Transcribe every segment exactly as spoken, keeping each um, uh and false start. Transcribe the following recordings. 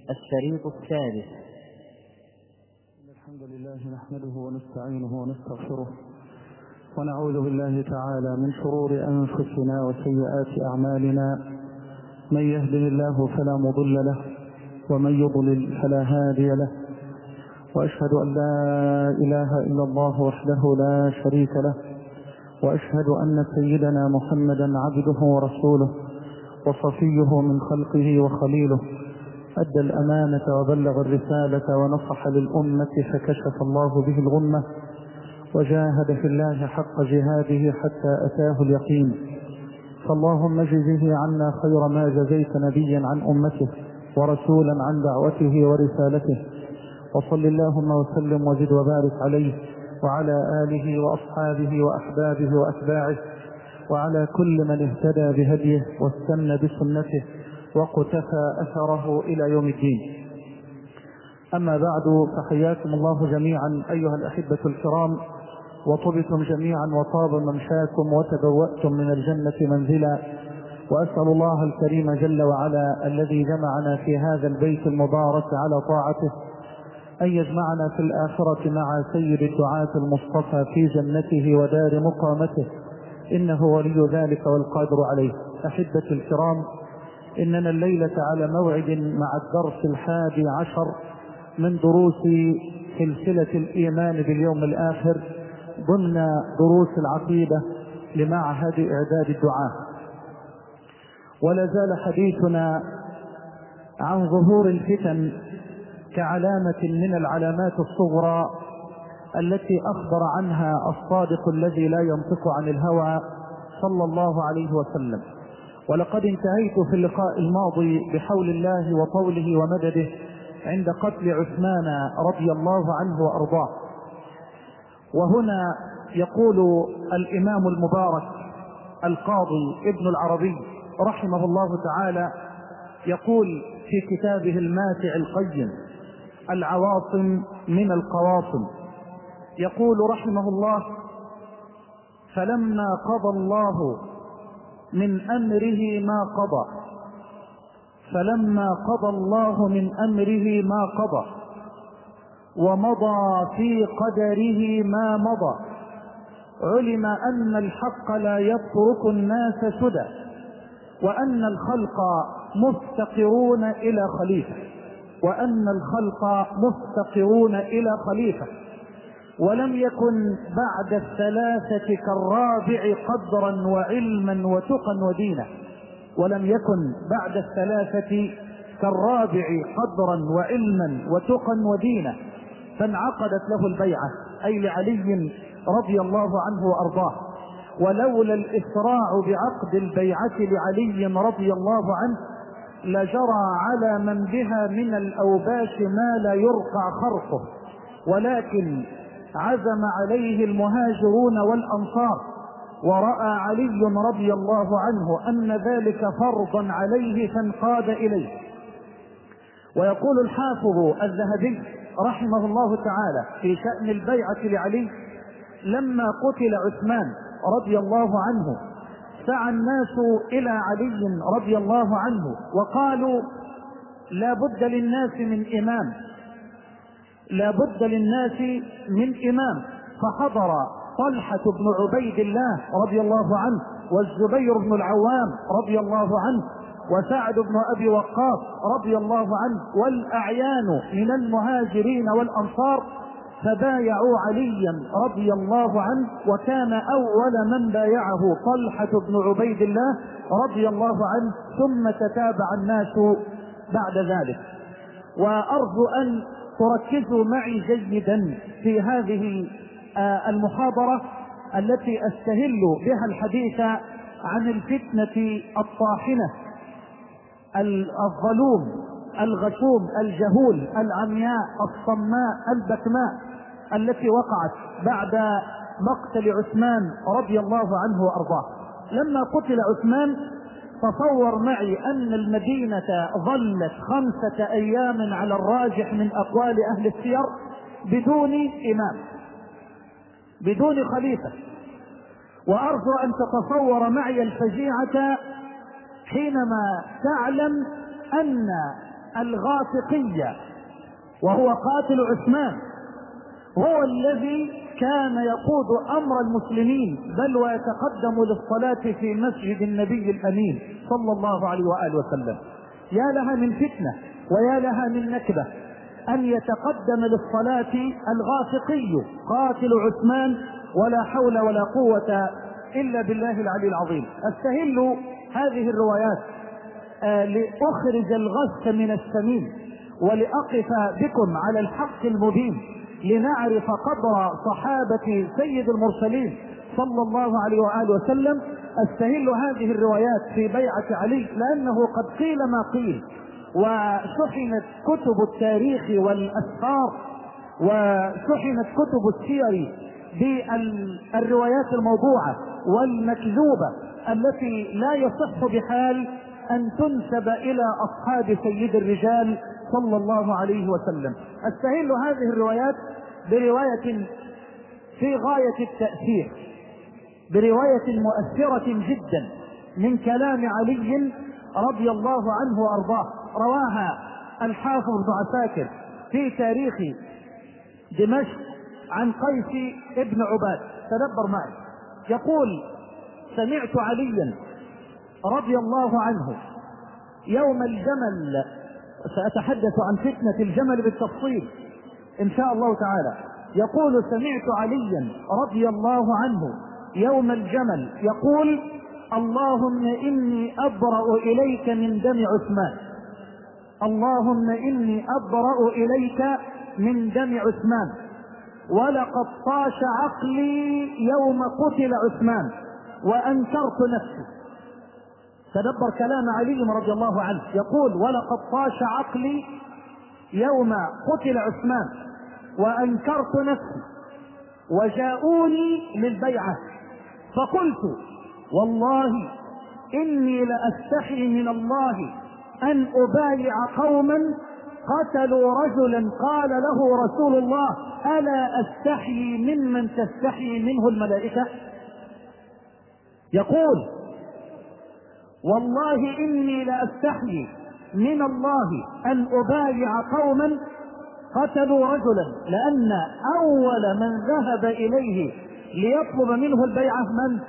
الشريط السادس. الحمد لله نحمده ونستعينه ونستغفره ونعوذ بالله تعالى من شرور أنفسنا وسيئات أعمالنا، من يهده الله فلا مضل له ومن يضلل فلا هادي له، وأشهد أن لا إله إلا الله وحده لا شريك له، وأشهد أن سيدنا محمدا عبده ورسوله وصفيه من خلقه وخليله، أدى الأمانة وبلغ الرسالة ونصح للأمة فكشف الله به الغمة، وجاهد في الله حق جهاده حتى أتاه اليقين. فاللهم اجزه عنا خير ما جزيت نبيا عن أمته ورسولا عن دعوته ورسالته، وصل اللهم وسلم وزد وبارك عليه وعلى آله وأصحابه وأحبابه وأتباعه وعلى كل من اهتدى بهديه واستنى بسنته وقتفى أثره إلى يوم الدين. أما بعد، فحياكم الله جميعا أيها الأحبة الكرام، وطبتم جميعا وطاب ممشاكم وتبوأتم من الجنة منزلا، وأسأل الله الكريم جل وعلا الذي جمعنا في هذا البيت المبارك على طاعته أن يجمعنا في الآخرة مع سيد الدعاة المصطفى في جنته ودار مقامته، إنه ولي ذلك والقادر عليه. أحبة الكرام، إننا الليلة على موعد مع الدرس الحادي عشر من دروس سلسلة الإيمان باليوم الآخر ضمن دروس العقيدة لمعهد إعداد الدعاة. ولا زال حديثنا عن ظهور الفتن كعلامة من العلامات الصغرى التي أخبر عنها الصادق الذي لا ينطق عن الهوى صلى الله عليه وسلم. ولقد انتهيت في اللقاء الماضي بحول الله وطوله ومدده عند قتل عثمان رضي الله عنه وأرضاه. وهنا يقول الإمام المبارك القاضي ابن العربي رحمه الله تعالى، يقول في كتابه الماتع القيم العواصم من القواصم، يقول رحمه الله: فلما قضى الله من أمره ما قضى فلما قضى الله من أمره ما قضى ومضى في قدره ما مضى، علم أن الحق لا يترك الناس سدى، وأن الخلق مفتقرون إلى خليفة وأن الخلق مفتقرون إلى خليفة ولم يكن بعد الثلاثة كالرابع قدرا وعلما وتقا ودينا ولم يكن بعد الثلاثة كالرابع قدرا وعلما وتقا ودينا فانعقدت له البيعة، أي لعلي رضي الله عنه وأرضاه. ولولا الإسراع بعقد البيعة لعلي رضي الله عنه لجرى على من بها من الأوباش ما لا يرقع خرقه، ولكن عزم عليه المهاجرون والأنصار، ورأى علي رضي الله عنه أن ذلك فرضا عليه فانقاد إليه. ويقول الحافظ الذهبي رحمه الله تعالى في شأن البيعة لعلي: لما قتل عثمان رضي الله عنه سعى الناس إلى علي رضي الله عنه وقالوا: لا بد للناس من إمام لا بد للناس من إمام فحضر طلحة بن عبيد الله رضي الله عنه والزبير بن العوام رضي الله عنه وسعد بن أبي وقاص رضي الله عنه والأعيان من المهاجرين والأنصار، فبايعوا عليا رضي الله عنه، وكان أول من بايعه طلحة بن عبيد الله رضي الله عنه، ثم تتابع الناس بعد ذلك. وأرجو أن تركزوا معي جيدا في هذه المحاضرة التي أستهل بها الحديث عن الفتنة الطاحنة الظلوم الغشوم الجهول العمياء الصماء البكماء التي وقعت بعد مقتل عثمان رضي الله عنه وأرضاه. لما قتل عثمان تصور معي أن المدينة ظلت خمسة أيام على الراجح من أقوال أهل السير بدون إمام بدون خليفة. وأرجو أن تتصور معي الفجيعة حينما تعلم أن الغافقي وهو قاتل عثمان هو الذي كان يقود أمر المسلمين بل ويتقدم للصلاة في مسجد النبي الأمين صلى الله عليه وآله وسلم. يا لها من فتنة ويا لها من نكبة أن يتقدم للصلاة الغافقي قاتل عثمان ولا حول ولا قوة إلا بالله العلي العظيم. استهل هذه الروايات آه لأخرج الغث من السمين ولأقف بكم على الحق المبين لنعرف قدر صحابة سيد المرسلين صلى الله عليه وآله وسلم. استهل هذه الروايات في بيعة علي لأنه قد قيل ما قيل وشحنت كتب التاريخ والأسفار وشحنت كتب السير بالروايات الموضوعة والمكذوبة التي لا يصح بحال أن تنسب إلى أصحاب سيد الرجال صلى الله عليه وسلم. استهل هذه الروايات برواية في غاية التأثير، برواية مؤثرة جدا من كلام علي رضي الله عنه وأرضاه، رواها الحافظ بن عساكر في تاريخ دمشق عن قيس ابن عباد. تدبر معي، يقول: سمعت عليا رضي الله عنه يوم الجمل، سأتحدث عن فتنة الجمل بالتفصيل إن شاء الله تعالى. يقول: سمعت عليا رضي الله عنه يوم الجمل يقول: اللهم إني أبرأ إليك من دم عثمان، اللهم إني أبرأ إليك من دم عثمان، ولقد طاش عقلي يوم قتل عثمان وأنكرت نفسي. تدبر كلام علي رضي الله عنه، يقول: ولقد طاش عقلي يوم قتل عثمان وأنكرت نفسي وجاءوني للبيعة فقلت: والله إني لأستحي من الله أن أبايع قوما قتلوا رجلا قال له رسول الله: ألا أستحي ممن تستحي منه الملائكة؟ يقول: والله إني لأستحي من الله أن أبايع قوما قتلوا رجلا، لأن أول من ذهب إليه ليطلب منه البيعة من؟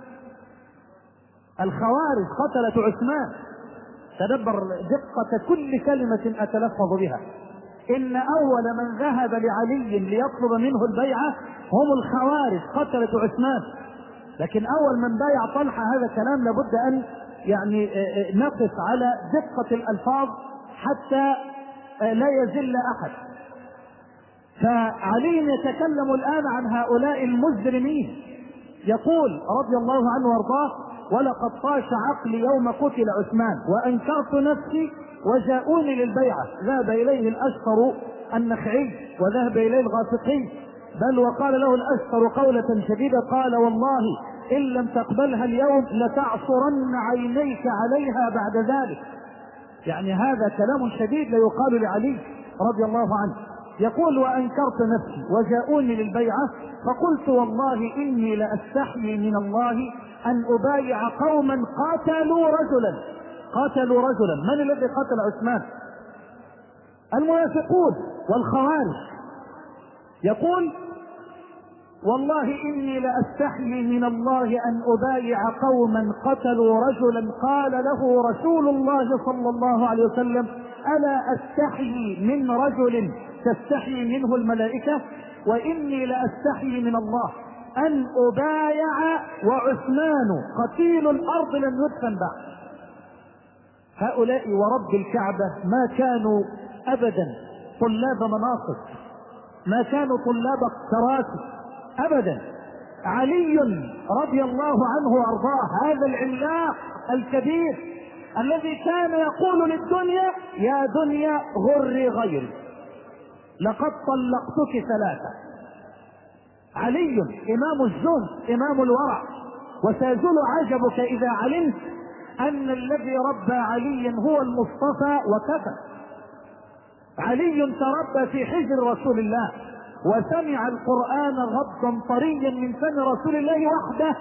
الخوارج قتلة عثمان. تدبر دقة كل كلمة أتلفظ بها. إن أول من ذهب لعلي ليطلب منه البيعة هم الخوارج قتلة عثمان. لكن أول من بايع طلحة، هذا كلام لابد أن يعني نقف على دقة الألفاظ حتى لا يزل أحد. فعلي يتكلم الآن عن هؤلاء المجرمين، يقول رضي الله عنه وارضاه: ولقد طاش عقلي يوم قتل عثمان وأنكرت نفسي وجاءوني للبيعة. ذهب إليه الأشقر النخعي وذهب إليه الغافقي، بل وقال له الأشقر قولة شديدة، قال: والله إن لم تقبلها اليوم لتعصرن عينيك عليها بعد ذلك. يعني هذا كلام شديد لا يقال لعلي رضي الله عنه. يقول: وأنكرت نفسي وجاءوني للبيعة فقلت: والله إني لأستحي من الله أن أبايع قوما قاتلوا رجلا. قاتلوا رجلا، من الذي قتل عثمان؟ المنافقون والخوارج. يقول: والله إني لأستحي من الله أن أبايع قوما قتلوا رجلا قال له رسول الله صلى الله عليه وسلم: ألا أستحي من رجل تستحي منه الملائكة؟ وإني لأستحي من الله أن أبايع وعثمان قتيل الأرض لم يدفن بعد. هؤلاء ورب الكعبة ما كانوا أبدا طلاب مناصب، ما كانوا طلاب كراسي أبدا. علي رضي الله عنه وأرضاه هذا العلاق الكبير الذي كان يقول للدنيا: يا دنيا غري غيري، لقد طلقتك ثلاثة. علي إمام الزهد إمام الورع، وسيزول عجبك إذا علمت أن الذي ربى عليا هو المصطفى وكفى. علي تربى في حجر رسول الله وسمع القرآن غضا طريا من فم رسول الله وحده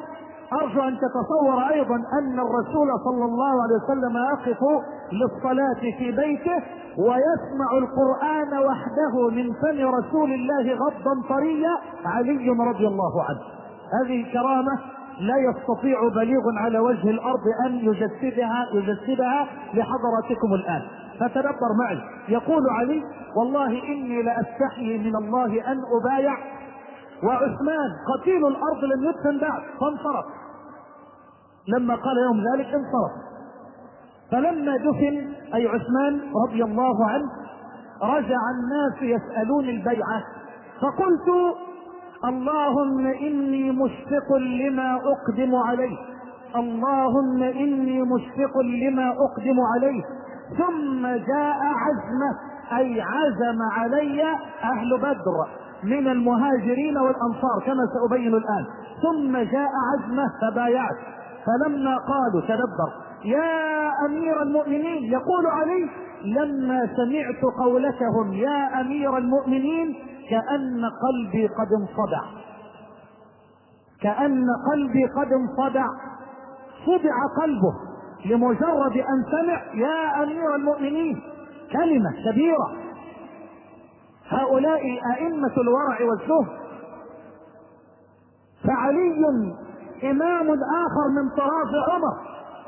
أرجو أن تتصور أيضا أن الرسول صلى الله عليه وسلم يقف للصلاة في بيته ويسمع القرآن وحده من فم رسول الله غضا طريا علي رضي الله عنه. هذه كرامة لا يستطيع بليغ على وجه الأرض أن يجسدها يجسدها لحضراتكم الآن. فتدبر معي. يقول علي: والله إني لأستحي من الله أن أبايع وعثمان قتيل الأرض لم يدفن بعد. فانصرف. لما قال يوم ذلك انصرف. فلما دفن أي عثمان رضي الله عنه رجع الناس يسألون البيعة، فقلت: اللهم إني مشفق لما أقدم عليه، اللهم إني مشفق لما أقدم عليه. ثم جاء عزمه أي عزم علي أهل بدر من المهاجرين والأنصار كما سأبين الآن. ثم جاء عزمه فبايعت. فلما قالوا تدبر: يا أمير المؤمنين، يقول علي: لما سمعت قولتهم يا أمير المؤمنين كأن قلبي قد انصدع، كأن قلبي قد انصدع. صدع قلبه لمجرد أن سمع يا أمير المؤمنين، كلمة كبيرة. هؤلاء أئمة الورع والزهد. فعلي إمام آخر من طراف عمر،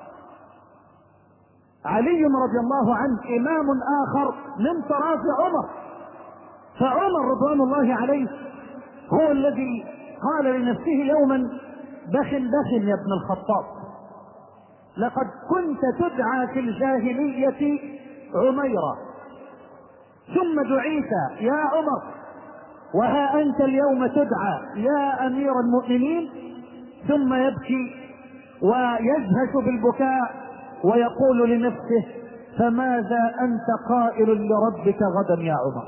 علي رضي الله عنه إمام آخر من طراف عمر. فعمر رضوان الله عليه هو الذي قال لنفسه يوما: بخ بخ يا ابن الخطاب، لقد كنت تدعى في الجاهلية عميرة ثم دعيت يا عمر، وها أنت اليوم تدعى يا أمير المؤمنين. ثم يبكي ويجهش بالبكاء ويقول لنفسه: فماذا أنت قائل لربك غدا يا عمر؟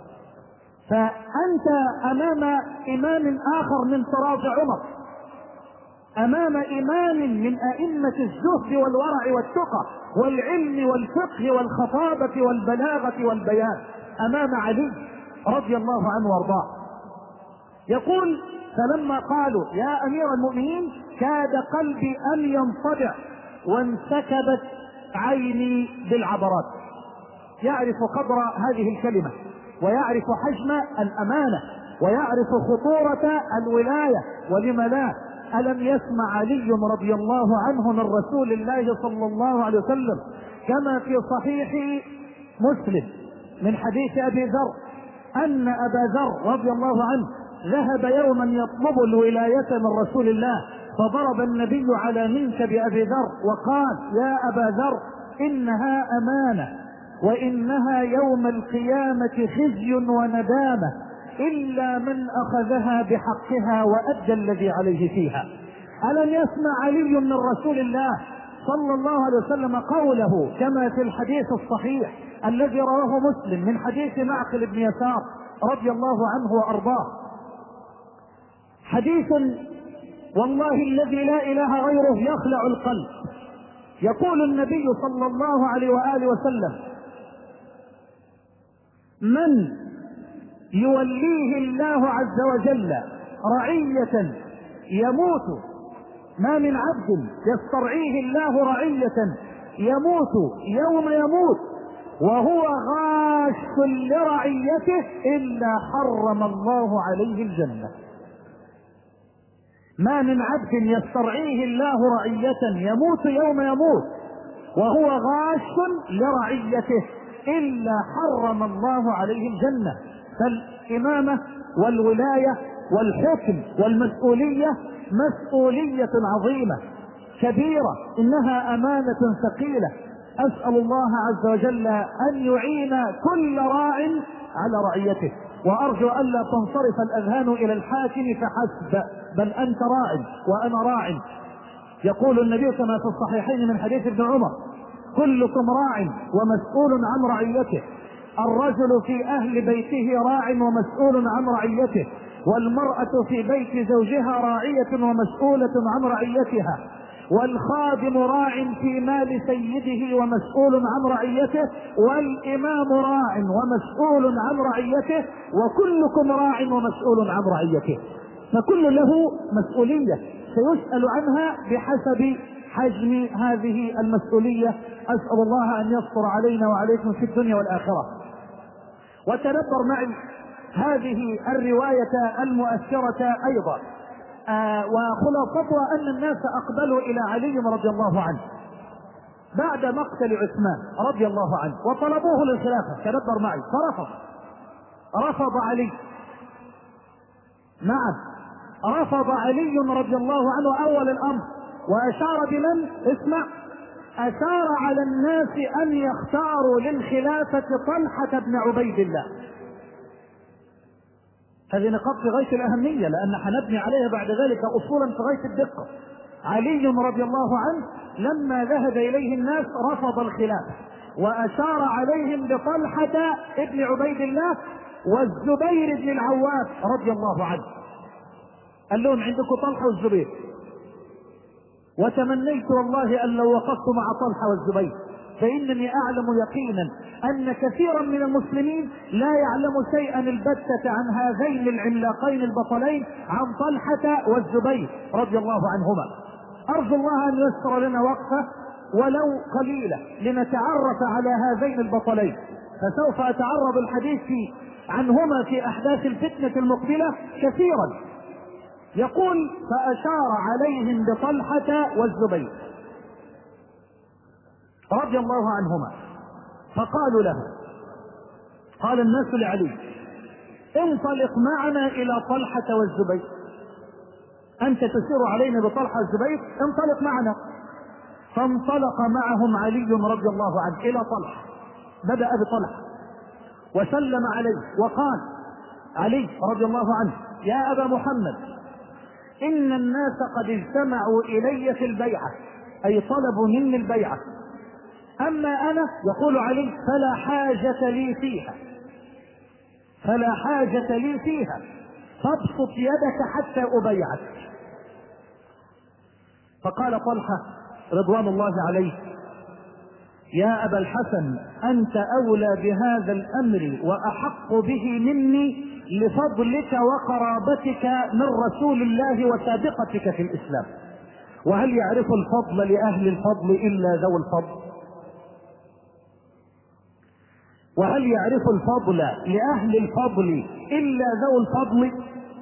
فأنت أمام إمام آخر من طراز عمر، أمام إمام من أئمة الزهد والورع والتقى والعلم والفقه والخطابة والبلاغة والبيان، أمام علي رضي الله عنه وارضاه. يقول: فلما قالوا يا أمير المؤمنين كاد قلبي أن ينصدع وانسكبت عيني بالعبرات. يعرف قدر هذه الكلمة ويعرف حجم الأمانة ويعرف خطورة الولاية، ولم لا؟ ألم يسمع علي رضي الله عنه من رسول الله صلى الله عليه وسلم كما في صحيح مسلم من حديث أبي ذر أن أبا ذر رضي الله عنه ذهب يوما يطلب الولاية من رسول الله، فضرب النبي على منكب أبي ذر وقال: يا أبا ذر إنها أمانة، وإنها يوم القيامة خزي وندامة إلا من أخذها بحقها وأدى الذي عليه فيها. ألم يسمع علي من رسول الله صلى الله عليه وسلم قوله كما في الحديث الصحيح الذي رواه مسلم من حديث معقل بن يسار رضي الله عنه وأرضاه، حديث والله الذي لا إله غيره يخلع القلب. يقول النبي صلى الله عليه وآله وسلم: من يوليه الله عز وجل رعية يموت، ما من عبد يسترعيه الله رعية يموت يوم يموت وهو غاش لرعيته إلا حرم الله عليه الجنة. ما من عبد يسترعيه الله رعية يموت يوم يموت وهو غاش لرعيته إلا حرم الله عليه الجنة. فالإمامة والولاية والحكم والمسؤولية مسؤولية عظيمة كبيرة، إنها أمانة ثقيلة. أسأل الله عز وجل أن يعين كل راع على رعيته، وأرجو ألا تنصرف الأذهان إلى الحاكم فحسب، بل أنت راع وأنا راع. يقول النبي كما في الصحيحين من حديث ابن عمر: كلكم راع ومسؤول عن رعيته، الرجل في أهل بيته راع ومسؤول عن رعيته، والمرأة في بيت زوجها راعية ومسؤولة عن رعيتها، والخادم راع في مال سيده ومسؤول عن رعيته، والإمام راع ومسؤول عن رعيته، وكلكم راع ومسؤول عن رعيته. فكل له مسؤولية. سيسأل عنها بحسب حجم هذه المسؤولية. أسأل الله أن يستر علينا وعليكم في الدنيا والآخرة. وتدبر معي هذه الرواية المؤثرة أيضا. آه وخلاصتها أن الناس أقبلوا إلى علي رضي الله عنه بعد مقتل عثمان رضي الله عنه وطلبوه للخلافة. تدبر معي، فرفض رفض علي. نعم، رفض علي رضي الله عنه أول الأمر، وأشار بمن؟ اسمع، أشار على الناس أن يختاروا للخلافة طلحة بن عبيد الله. هذه نقاط في غاية الأهمية، لأن حنبني عليها بعد ذلك أصولا في غاية الدقة. علي رضي الله عنه لما ذهب إليه الناس رفض الخلافة، وأشار عليهم بطلحة ابن عبيد الله والزبير بن العوام رضي الله عنه. قال لهم عندكم طلحة والزبير، وتمنيت والله أن لو وقفت مع طلحة والزبير، فإنني أعلم يقينا أن كثيرا من المسلمين لا يعلم شيئا البتة عن هذين العملاقين البطلين، عن طلحة والزبير رضي الله عنهما. أرجو الله أن ييسر لنا وقفة ولو قليلة لنتعرف على هذين البطلين، فسوف أتعرض الحديث عنهما في أحداث الفتنة المقبلة كثيرا. يقول: فأشار عليهم بطلحة والزبير رضي الله عنهما، فقالوا له، قال الناس لعلي: انطلق معنا إلى طلحة والزبير، أنت تسير علينا بطلحة والزبير، انطلق معنا. فانطلق معهم علي رضي الله عنه إلى طلحة، بدأ بطلحة وسلم عليه وقال علي رضي الله عنه: يا أبا محمد، إن الناس قد اجتمعوا إلي في البيعة، أي طلبوا مني البيعة، أما أنا، يقول علي، فلا حاجة لي فيها، فلا حاجة لي فيها، فابسط يدك حتى أبيعك. فقال طلحة رضوان الله عليه: يا أبا الحسن، أنت أولى بهذا الأمر وأحق به مني لفضلك وقرابتك من رسول الله وسابقتك في الإسلام، وهل يعرف الفضل لأهل الفضل إلا ذو الفضل؟ وهل يعرف الفضل لأهل الفضل إلا ذو الفضل؟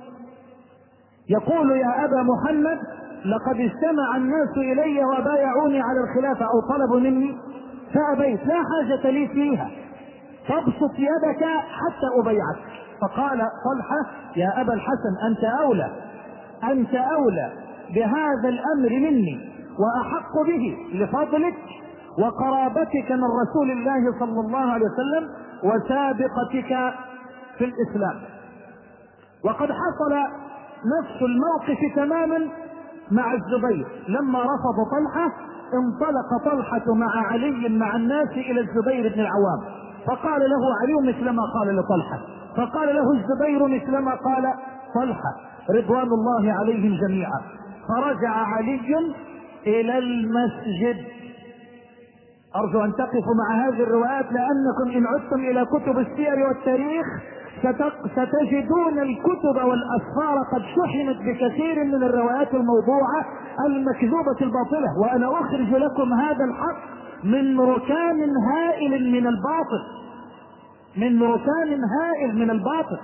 يقول: يا أبا محمد، لقد اجتمع الناس إلي وبايعوني على الخلافة أو طلبوا مني فأبيت، لا حاجة لي فيها، فابسط يدك حتى أبيعك. فقال طلحة: يا أبا الحسن، أنت أولى أنت أولى بهذا الأمر مني وأحق به لفضلك وقرابتك من رسول الله صلى الله عليه وسلم وسابقتك في الإسلام. وقد حصل نفس الموقف تماما مع الزبير. لما رفض طلحة انطلق طلحة مع علي مع الناس إلى الزبير بن العوام، فقال له علي مثل ما قال لطلحة، فقال له الزبير مثل ما قال طلحة رضوان الله عليهم جميعا. فرجع علي إلى المسجد. أرجو أن تقفوا مع هذه الروايات، لأنكم إن عدتم إلى كتب السير والتاريخ ستجدون الكتب والأسفار قد شحنت بكثير من الروايات الموضوعة المكذوبة الباطلة، وأنا أخرج لكم هذا الحق من ركام هائل من الباطل، من ركام هائل من الباطل.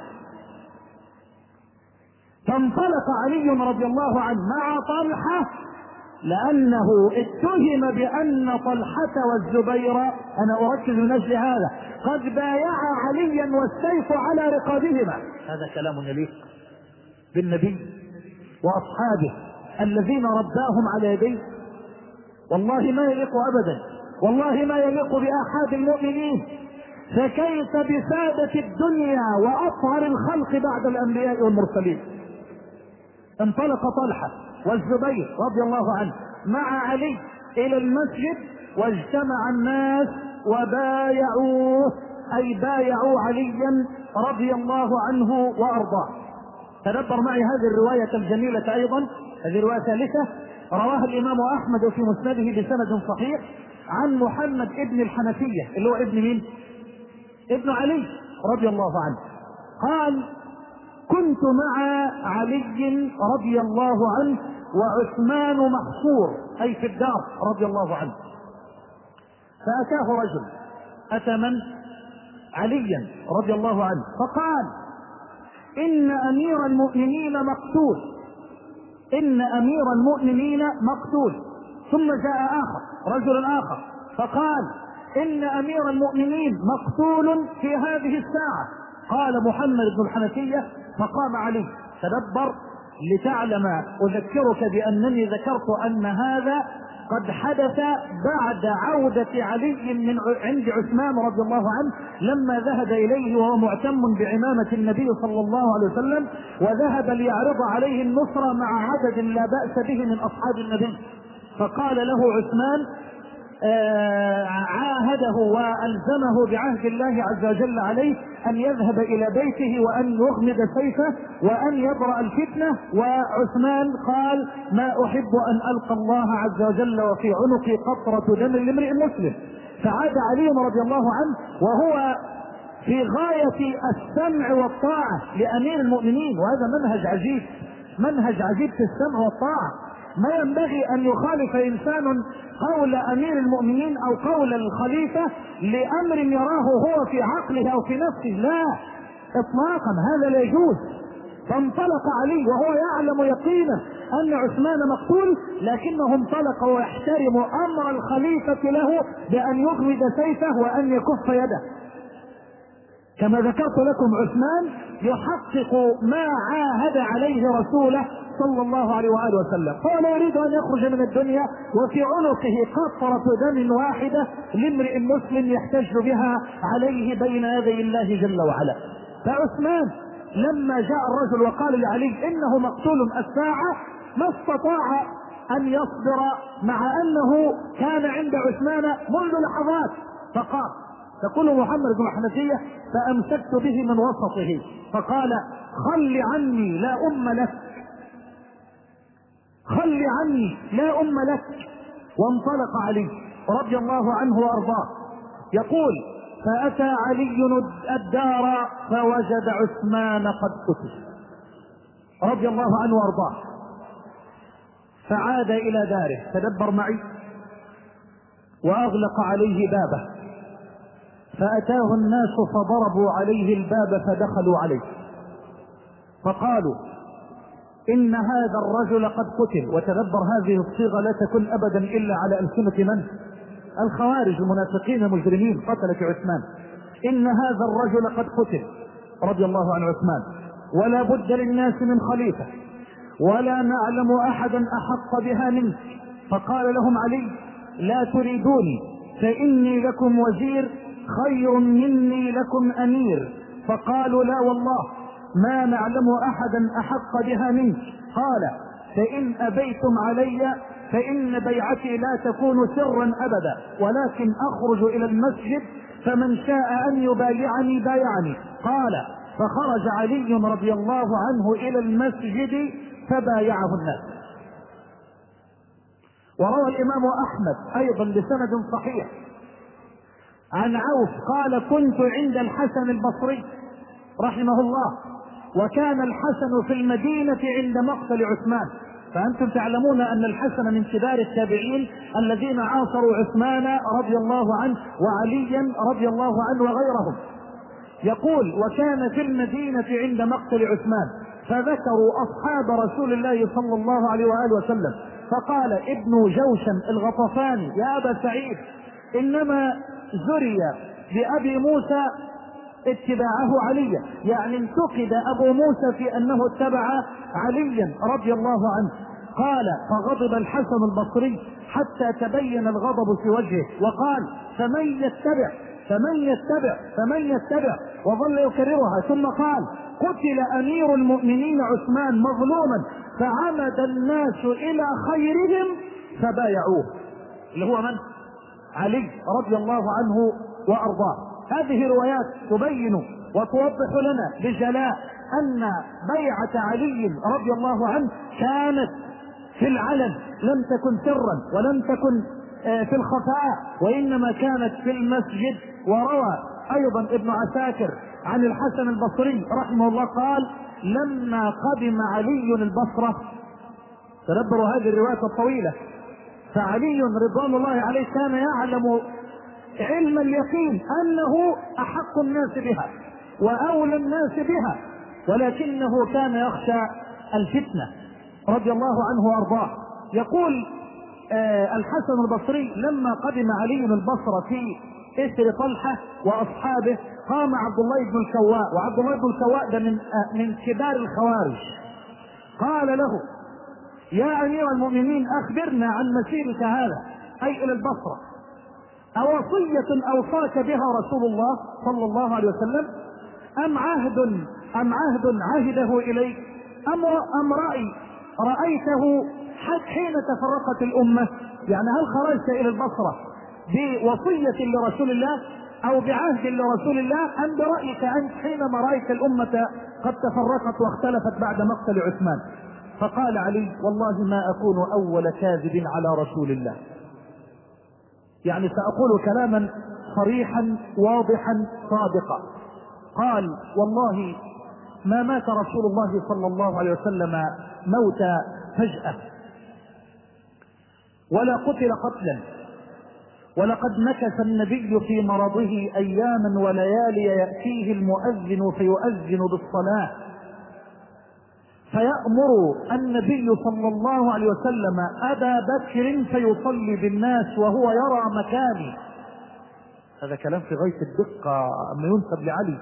فانطلق علي رضي الله عنه مع طلحة، لأنه اتهم بأن طلحة والزبير، أنا أركز من أجل هذا، قد بايعا عليا والسيف على رقابهما. هذا كلام يليق بالنبي وأصحابه الذين رباهم على يديه؟ والله ما يليق أبدا، والله ما يليق بأحد المؤمنين. فكيف بسادة الدنيا وأطهر الخلق بعد الأنبياء والمرسلين؟ انطلق طلحة والزبير رضي الله عنه مع علي إلى المسجد، واجتمع الناس وبايعوه، أي بايعوا عليا رضي الله عنه وأرضاه. تدبر معي هذه الرواية الجميلة أيضا، هذه رواية ثالثة رواها الإمام أحمد في مسنده بسند صحيح عن محمد ابن الحنفية، اللي هو ابن مين؟ ابن علي رضي الله عنه. قال: كنت مع علي رضي الله عنه وعثمان محصور أي في الدار رضي الله عنه. فأتاه رجل، أتى من؟ عليا رضي الله عنه، فقال إن أمير المؤمنين مقتول، إن أمير المؤمنين مقتول. ثم جاء آخر، رجل آخر، فقال إن أمير المؤمنين مقتول في هذه الساعة. قال محمد بن الحنفية، فقام علي. تدبر لتعلم، أذكرك بأنني ذكرت أن هذا قد حدث بعد عودة علي من عند عثمان رضي الله عنه، لما ذهب إليه وهو معتم بعمامة النبي صلى الله عليه وسلم، وذهب ليعرض عليه النصرة مع عدد لا بأس به من أصحاب النبي. فقال له عثمان، آه عاهده وألزمه بعهد الله عز وجل عليه أن يذهب إلى بيته وأن يغمد سيفه وأن يبرأ الفتنة. وعثمان قال: ما أحب أن ألقى الله عز وجل وفي عنقي قطرة دم لامرئ مسلم. فعاد علي رضي الله عنه وهو في غاية السمع والطاعة لأمير المؤمنين، وهذا منهج عجيب، منهج عجيب في السمع والطاعة. ما ينبغي أن يخالف إنسان قول أمير المؤمنين أو قول الخليفة لأمر يراه هو في عقله أو في نفسه، لا إطلاقا، هذا لا يجوز. فانطلق علي وهو يعلم يقينا أن عثمان مقتول، لكنه انطلق ويحترم أمر الخليفة له بأن يغمد سيفه وأن يكف يده. كما ذكرت لكم، عثمان يحقق ما عاهد عليه رسوله صلى الله عليه وآله وسلم، هو لا يريد أن يخرج من الدنيا وفي عنقه قطرة دم واحدة لامرئ مسلم يحتج بها عليه بين يدي الله جل وعلا. فعثمان لما جاء الرجل وقال لعلي إنه مقتول الساعة، ما استطاع أن يصبر مع أنه كان عند عثمان منذ لحظات، فقال، تقول محمد بن الحنفية: فأمسكت به من وسطه فقال: خل عني لا أم لك، خل عني لا أم لك. وانطلق علي رضي الله عنه وأرضاه. يقول: فأتى علي الدار فوجد عثمان قد قتل رضي الله عنه وأرضاه، فعاد إلى داره. تدبر معي، وأغلق عليه بابه، فأتاه الناس فضربوا عليه الباب فدخلوا عليه فقالوا: إن هذا الرجل قد قتل. وتدبر هذه الصيغة لا تكون أبدا إلا على ألسنة من؟ الخوارج المنافقين المجرمين قتلة عثمان. إن هذا الرجل قد قتل رضي الله عن عثمان، ولا بد للناس من خليفة، ولا نعلم أحدا أحق بها منك. فقال لهم علي: لا تريدوني فإني لكم وزير خير مني لكم أمير. فقالوا: لا والله ما نعلم أحدا أحق بها منك. قال: فإن أبيتم علي فإن بيعتي لا تكون سرا أبدا، ولكن أخرج إلى المسجد فمن شاء أن يبايعني بايعني. قال: فخرج علي رضي الله عنه إلى المسجد فبايعه الناس. وروى الإمام أحمد أيضا بسند صحيح عن عوف قال: كنت عند الحسن البصري رحمه الله، وكان الحسن في المدينة عند مقتل عثمان. فأنتم تعلمون أن الحسن من كبار التابعين الذين عاصروا عثمان رضي الله عنه وعليا رضي الله عنه وغيرهم. يقول: وكان في المدينة عند مقتل عثمان، فذكروا أصحاب رسول الله صلى الله عليه وآله وسلم، فقال ابن جوشن الغطفاني: يا أبا سعيد، إنما زري بأبي موسى اتباعه عليا، يعني انتقد أبو موسى في أنه اتبع عليا رضي الله عنه. قال: فغضب الحسن البصري حتى تبين الغضب في وجهه، وقال: فمن يتبع فمن يتبع فمن يتبع وظل يكررها. ثم قال: قتل أمير المؤمنين عثمان مظلوما، فعمد الناس إلى خيرهم فبايعوه، اللي هو من؟ علي رضي الله عنه وأرضاه. هذه روايات تبين وتوضح لنا بجلاء أن بيعة علي رضي الله عنه كانت في العلن، لم تكن سرا ولم تكن في الخفاء، وإنما كانت في المسجد. وروى أيضا ابن عساكر عن الحسن البصري رحمه الله قال: لما قدم علي البصرة تدبروا هذه الرواية الطويلة. فعلي رضوان الله عليه كان يعلم علم اليقين أنه أحق الناس بها وأولى الناس بها، ولكنه كان يخشى الفتنة رضي الله عنه وأرضاه. يقول آه الحسن البصري: لما قدم علي البصرة في إثر طلحة وأصحابه قام عبد الله بن الكواء، وعبد الله بن الكواء ده من آه من كبار الخوارج. قال له: يا أمير المؤمنين أخبرنا عن مسيرك هذا، أي إلى البصرة، أوصية أوصاك بها رسول الله صلى الله عليه وسلم أم عهد أم عهد عهده إليك أم أم رأي رأيته حين تفرقت الأمة؟ يعني هل خرجت إلى البصرة بوصية لرسول الله أو بعهد لرسول الله أم برأيك أنت حينما رأيت الأمة قد تفرقت واختلفت بعد مقتل عثمان؟ فقال علي: والله ما أكون أول كاذب على رسول الله، يعني سأقول كلاما صريحا واضحا صادقا. قال: والله ما مات رسول الله صلى الله عليه وسلم موت فجأة، ولا قتل قتلا، ولقد مكث النبي في مرضه أياما وليالي يأتيه المؤذن فيؤذن بالصلاة، فيأمر النبي صلى الله عليه وسلم أبا بكر فيصلي بالناس وهو يرى مكاني. هذا كلام في غاية الدقة أما ينسب لعلي.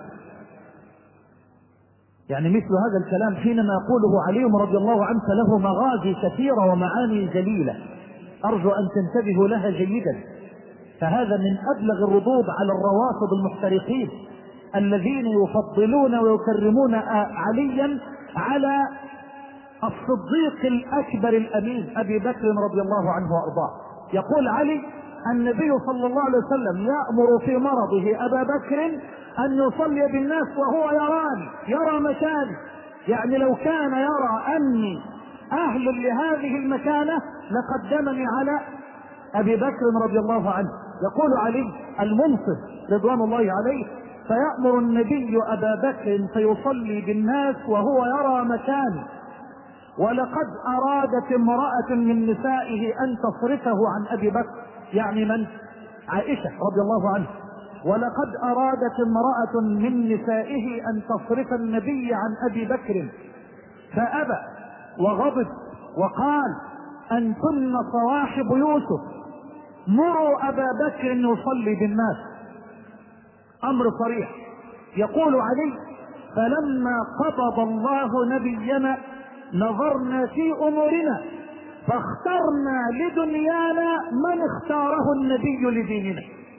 يعني مثل هذا الكلام حينما يقوله علي رضي الله عنه له مغازي كثيرة ومعاني جليلة، أرجو أن تنتبهوا لها جيدا. فهذا من أبلغ الردود على الروافض المحترقين الذين يفضلون ويكرمون عليا على الصديق الأكبر الأمين أبي بكر رضي الله عنه وأرضاه. يقول علي: النبي صلى الله عليه وسلم يأمر في مرضه أبا بكر أن يصلي بالناس وهو يراني، يرى مكاني. يعني لو كان يرى أني أهل لهذه المكانة لقدمني على أبي بكر رضي الله عنه. يقول علي المنصف رضوان الله عليه: فيأمر النبي أبا بكر فيصلي بالناس وهو يرى مكاني، ولقد أرادت امرأة من نسائه أن تصرفه عن أبي بكر، يعني من؟ عائشة رضي الله عنها. ولقد أرادت امرأة من نسائه أن تصرف النبي عن أبي بكر فأبى وغضب وقال: أنتن صواحب يوسف، مروا أبا بكر يصلي بالناس. أمر صريح. يقول علي: فلما قبض الله نبينا نظرنا في أمورنا فاخترنا لدنيانا من اختاره النبي لديننا.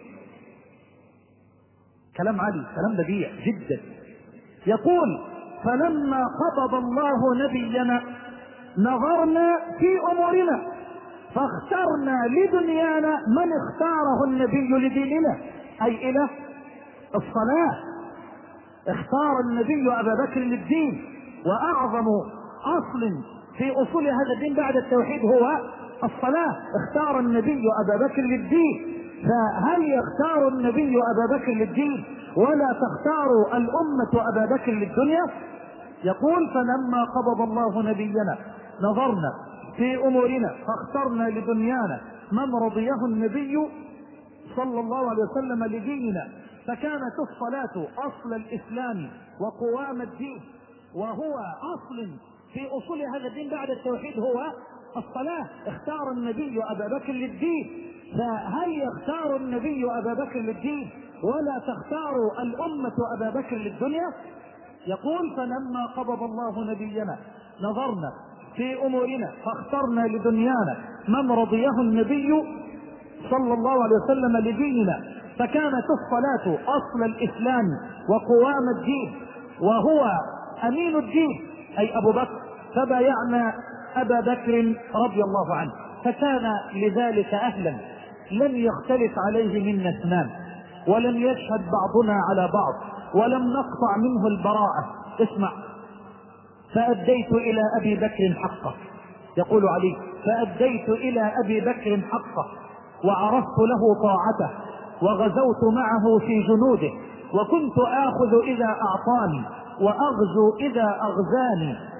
كلام علي، كلام بديع جدا. يقول: فلما قبض الله نبينا نظرنا في أمورنا فاخترنا لدنيانا من اختاره النبي لديننا، أي إلى الصلاة. اختار النبي أبا بكر للدين، وأعظم أصل في أصول هذا الدين بعد التوحيد هو الصلاة. اختار النبي أبا بكر للدين، فهل يختار النبي أبا بكر للدين ولا تختار الأمة أبا بكر للدنيا؟ يقول: فلما قبض الله نبينا نظرنا في أمورنا فاخترنا لدنيانا من رضيه النبي صلى الله عليه وسلم لديننا، فكانت الصلاة أصل الإسلام وقوام الدين، وهو أصل في أصول هذا الدين بعد التوحيد هو الصلاة. اختار النبي أبا بكر للدين، فهل يختار النبي أبا بكر للدين ولا تختار الأمة أبا بكر للدنيا؟ يقول: فلما قبض الله نبينا نظرنا في أمورنا فاخترنا لدنيانا من رضيه النبي صلى الله عليه وسلم لديننا، فكانت الصلاة أصل الإسلام وقوام الدين، وهو أمين الدين أي أبو بكر، فبايعنا أبا بكر رضي الله عنه، فكان لذلك أهلا لم يختلف عليه منا اثنان، ولم يشهد بعضنا على بعض، ولم نقطع منه البراءة. اسمع: فأديت إلى أبي بكر حقه. يقول علي: فأديت إلى أبي بكر حقه وعرفت له طاعته وغزوت معه في جنوده، وكنت آخذ إذا أعطاني وأغزو إذا أغزاني،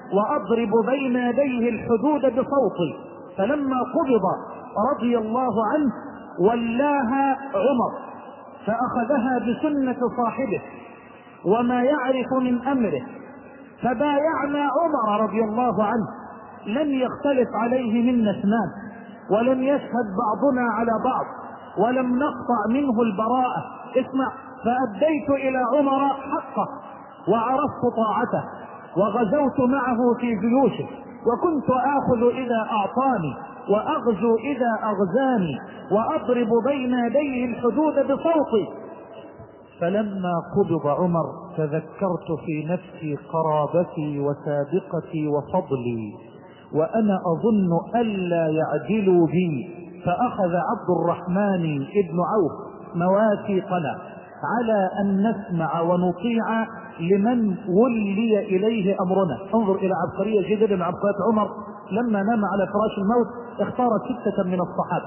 وأضرب بين يديه الحدود بصوتي. فلما قبض رضي الله عنه ولاها عمر فأخذها بسنة صاحبه وما يعرف من أمره، فبايعنا عمر رضي الله عنه، لم يختلف عليه منا اثنان، ولم يشهد بعضنا على بعض، ولم نقطع منه البراءة. اسمع، فأديت إلى عمر حقه وعرفت طاعته وغزوت معه في جيوشه، وكنت آخذ إذا أعطاني وأغزو إذا أغزاني وأضرب بين يديه الحدود بصوتي. فلما قبض عمر تذكرت في نفسي قرابتي وسابقتي وفضلي وأنا أظن ألا يعدلوا بي، فأخذ عبد الرحمن ابن عوف مواثيقنا على أن نسمع ونطيع لمن ولي إليه أمرنا. انظر إلى عبقرية جدا من عبقريات عمر، لما نام على فراش الموت اختار ستة من الصحابة: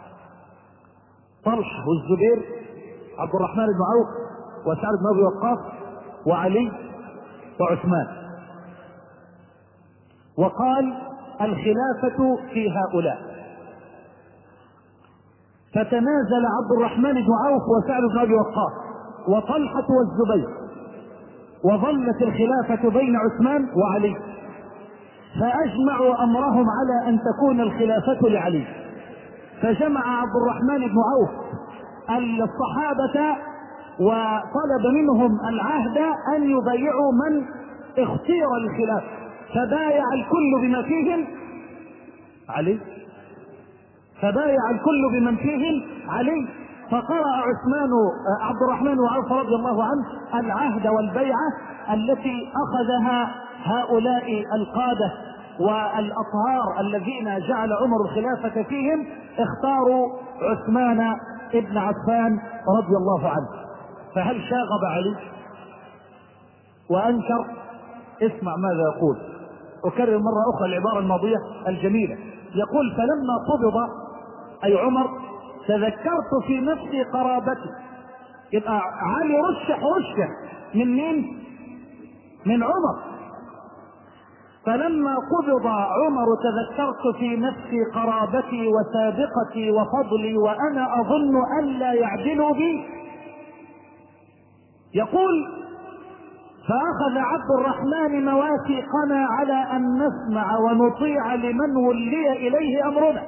طلحة والزبير، عبد الرحمن بن عوف، وسعد بن أبي وقاص، وعلي، وعثمان، وقال: الخلافة في هؤلاء. فتنازل عبد الرحمن بن عوف وسعد بن أبي وقاص وطلحة والزبير، وظلت الخلافة بين عثمان وعلي، فأجمعوا أمرهم على أن تكون الخلافة لعلي. فجمع عبد الرحمن بن عوف الصحابة وطلب منهم العهد أن يبايعوا من اختير الخلافة، فبايع الكل بما فيهم علي، فبايع الكل بمن فيهم علي. فقرأ عثمان عبد الرحمن وعوف رضي الله عنه العهد والبيعة التي أخذها هؤلاء القادة والأطهار الذين جعل عمر الخلافة فيهم، اختاروا عثمان ابن عفان رضي الله عنه. فهل شاغب علي وأنكر؟ اسمع ماذا يقول، أكرر مرة أخرى العبارة الماضية الجميلة. يقول: فلما قبض أي عمر تذكرت في نفسي قرابتي. يبقى علي رشح رشح من مين؟ من عمر. فلما قبض عمر تذكرت في نفسي قرابتي وسابقتي وفضلي وأنا أظن أن لا يعدلوا بي. يقول: فأخذ عبد الرحمن مواثيقنا على أن نسمع ونطيع لمن ولي إليه أمرنا.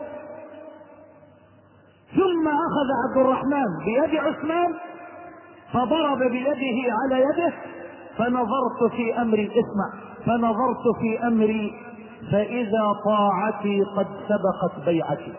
ثم أخذ عبد الرحمن بيد عثمان فضرب بيده على يده، فنظرت في أمري، اسمع، فنظرت في أمري فإذا طاعتي قد سبقت بيعتي.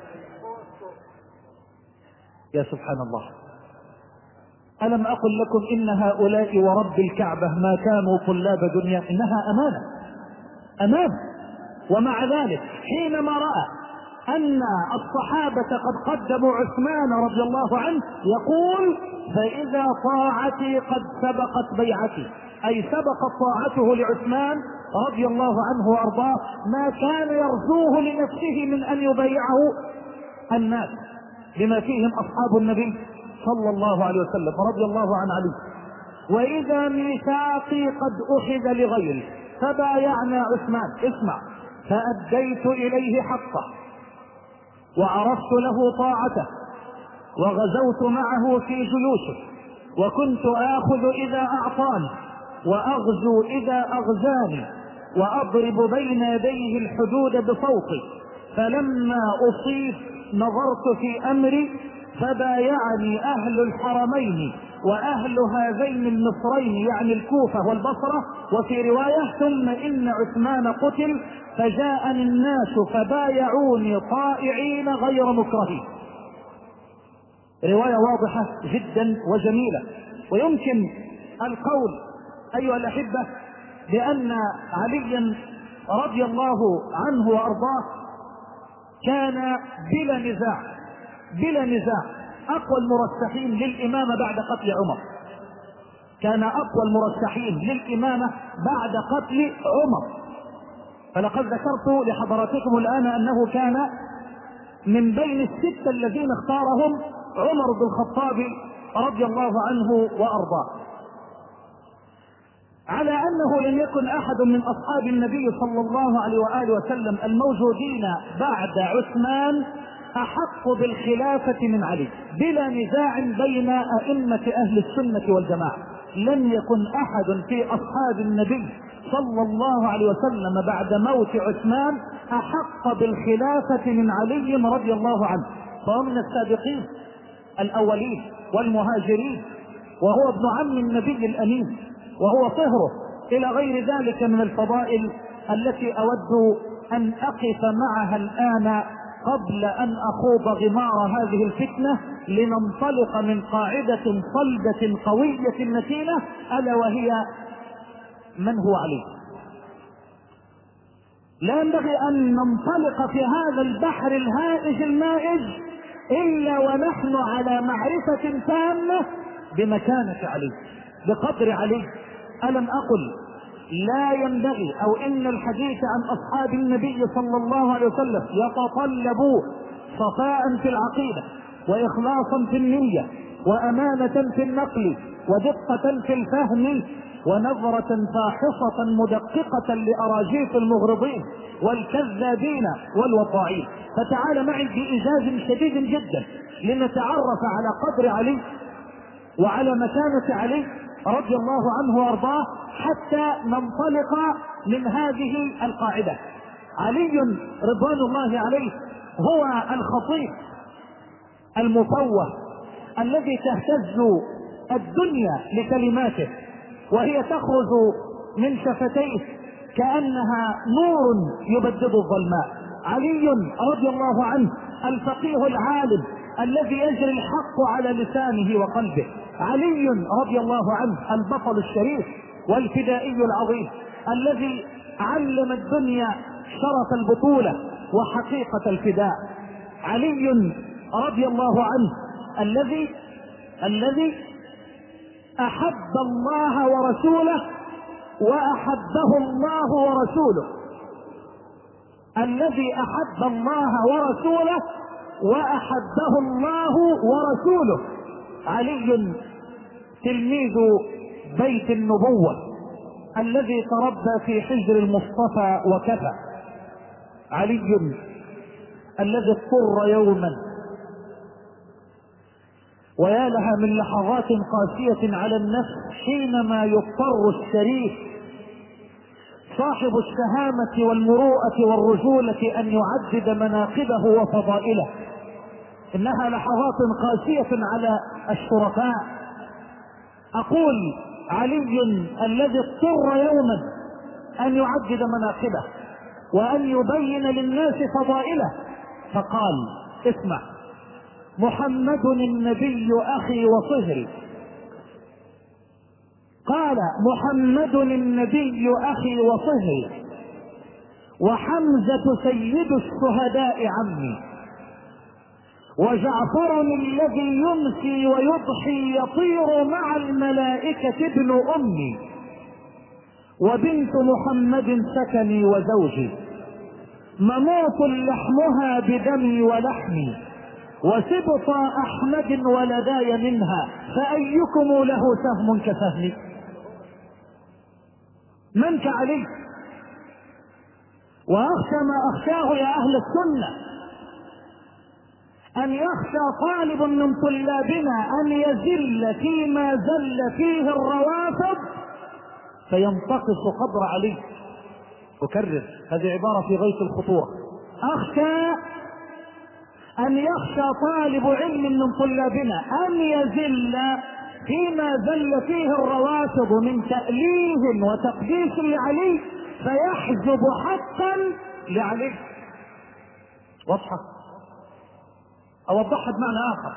يا سبحان الله، ألم أقل لكم إن هؤلاء ورب الكعبة ما كانوا طلاب دنيا، إنها أمانة أمانة. ومع ذلك حينما رأى أن الصحابة قد قدموا عثمان رضي الله عنه يقول: فإذا طاعتي قد سبقت بيعتي، أي سبقت طاعته لعثمان رضي الله عنه وأرضاه ما كان يرجوه لنفسه من أن يبايعه الناس بما فيهم أصحاب النبي صلى الله عليه وسلم رضي الله عن علي. وإذا ميثاقي قد أخذ لغيري فبايعنا عثمان، اسمع، فأديت إليه حقه وعرفت له طاعته وغزوت معه في جيوشه، وكنت آخذ إذا أعطاني وأغزو إذا أغزاني وأضرب بين يديه الحدود بصوتي. فلما أصيب نظرت في أمري فبايعني أهل الحرمين وأهل هذين النصرين، يعني الكوفة والبصرة. وفي رواية: ثم إن عثمان قتل فجاءني الناس فبايعوني طائعين غير مكرهين. رواية واضحة جدا وجميلة. ويمكن القول أيها الأحبة بأن عليا رضي الله عنه وأرضاه كان بلا نزاع بلا نزاع أقوى المرشحين للإمامة بعد قتل عمر، كان أقوى المرشحين للإمامة بعد قتل عمر. فلقد ذكرت لحضراتكم الآن أنه كان من بين الستة الذين اختارهم عمر بن الخطاب رضي الله عنه وأرضاه. على أنه لم يكن أحد من أصحاب النبي صلى الله عليه وآله وسلم الموجودين بعد عثمان أحق بالخلافة من علي بلا نزاع بين أئمة أهل السنة والجماعة. لم يكن أحد في أصحاب النبي صلى الله عليه وسلم بعد موت عثمان أحق بالخلافة من علي رضي الله عنه، فهو من السابقين الأولين والمهاجرين، وهو ابن عم النبي الأمين، وهو صهره، إلى غير ذلك من الفضائل التي أود أن أقف معها الآن قبل أن أخوض غمار هذه الفتنة، لننطلق من قاعدة صلبة قوية متينة، ألا وهي من هو علي. لا ينبغي أن ننطلق في هذا البحر الهائج المائج إلا ونحن على معرفة تامة بمكانة علي، بقدر علي. ألم أقل لا ينبغي أو إن الحديث عن أصحاب النبي صلى الله عليه وسلم يتطلب صفاء في العقيدة وإخلاصا في النية وأمانة في النقل ودقة في الفهم ونظرة فاحصة مدققة لأراجيف المغرضين والكذابين والوطاعين. فتعال معي بإيجاز شديد جدا لنتعرف على قدر علي وعلى مكانة علي رضي الله عنه وارضاه، حتى ننطلق من هذه القاعدة. علي رضوان الله عليه هو الخطيب المفوه الذي تهتز الدنيا لكلماته، وهي تخرج من شفتيه كأنها نور يبدد الظلماء. علي رضي الله عنه الفقيه العالم الذي يجري الحق على لسانه وقلبه. علي رضي الله عنه البطل الشريف والفدائي العظيم الذي علم الدنيا شرف البطولة وحقيقة الفداء. علي رضي الله عنه الذي الذي أحب الله ورسوله وأحبه الله ورسوله، الذي أحب الله ورسوله وأحبه الله ورسوله. علي تلميذ بيت النبوة الذي تربى في حجر المصطفى وكفى. علي الذي اضطر يوما، ويا لها من لحظات قاسية على النفس حينما يضطر الشريف صاحب الشهامة والمروءة والرجولة أن يعدد مناقبه وفضائله. إنها لحظات قاسية على الشرفاء. أقول علي الذي اضطر يوما أن يعدد مناقبه وأن يبين للناس فضائله، فقال: اسمع، محمد النبي أخي وصهري. قال: محمد النبي أخي وصهري، وحمزة سيد الشهداء عمي، وجعفر الذي يمسي ويضحي يطير مع الملائكة ابن أمي، وبنت محمد سكني وزوجي، مموت لحمها بدمي ولحمي، وسبط أحمد ولداي منها، فأيكم له سهم كسهمي؟ من كعلي؟ وأخشى ما أخشاه يا أهل السنة أن يخشى طالب من طلابنا أن يزل فيما زل فيه الروافض فينتقص قدر علي. أكرر هذه عبارة في غاية الخطورة. أخشى أن يخشى طالب علم من طلابنا أن يزل فيما زل فيه الروافض من تأليه وتقديس لعلي فيحجب حقا لعلي. واضحة؟ أوضحها بمعنى آخر.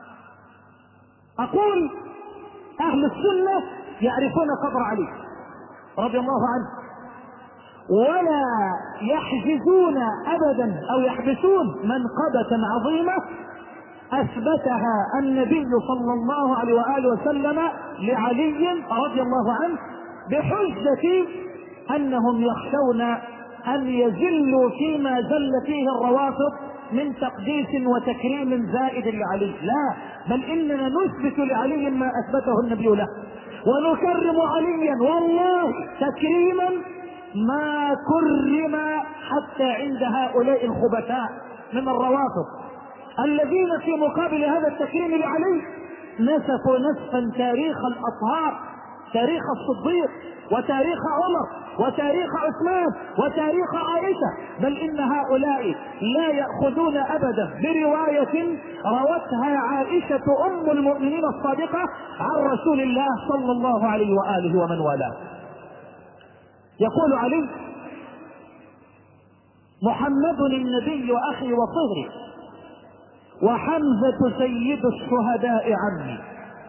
أقول أهل السنة يعرفون قدر علي رضي الله عنه، ولا يحجزون أبدا أو يحبسون منقبة عظيمة أثبتها النبي صلى الله عليه وآله وسلم لعلي رضي الله عنه بحجة أنهم يخشون أن يزلوا فيما زل فيه الروافض من تقديس وتكريم زائد لعلي. لا، بل إننا نثبت لعلي ما أثبته النبي له، ونكرم عليا والله تكريما ما كرم حتى عند هؤلاء الخبثاء من الروافض الذين في مقابل هذا التكريم لعلي نسفوا نسفا تاريخ الأطهار، تاريخ الصديق وتاريخ عمر وتاريخ عثمان وتاريخ عائشة، بل إن هؤلاء لا يأخذون أبدا برواية روتها عائشة أم المؤمنين الصادقة عن رسول الله صلى الله عليه وآله ومن والاه. يقول علي: محمد النبي وأخي وصهري، وحمزة سيد الشهداء عني،